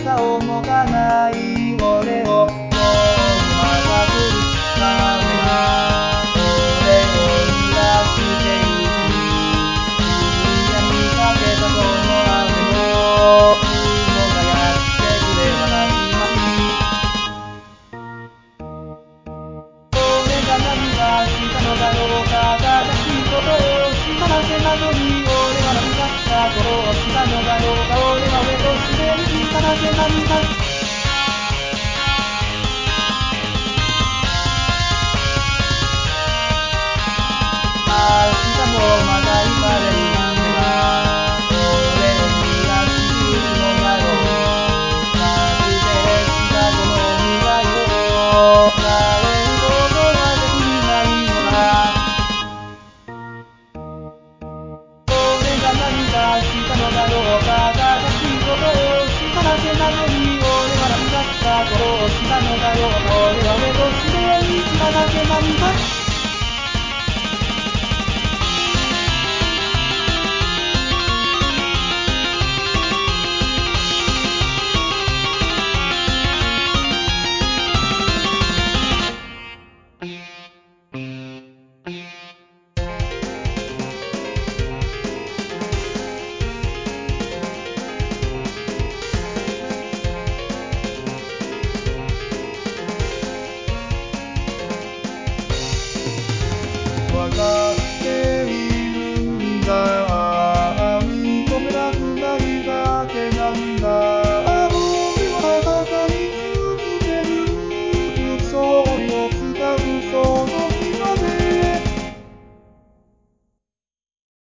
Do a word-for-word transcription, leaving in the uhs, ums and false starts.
が動かない俺を今日もまた来るために俺を濡らしてゆく海や見かけたこの雨の雲がやってくれ私ま俺が何がしたのだろうか正しいことをしただけなのに俺は何がしたことをしたのだろうか俺は上と滑りしただけなんだ明日もまた言われる夢が俺を濡らしゆくのだろう確定したこの未来を変えることはできないのだ俺が何かしたのだろうか正しいことをしただけなのに俺は何かしたことをしたのだろうか俺は目として生きただけなんだ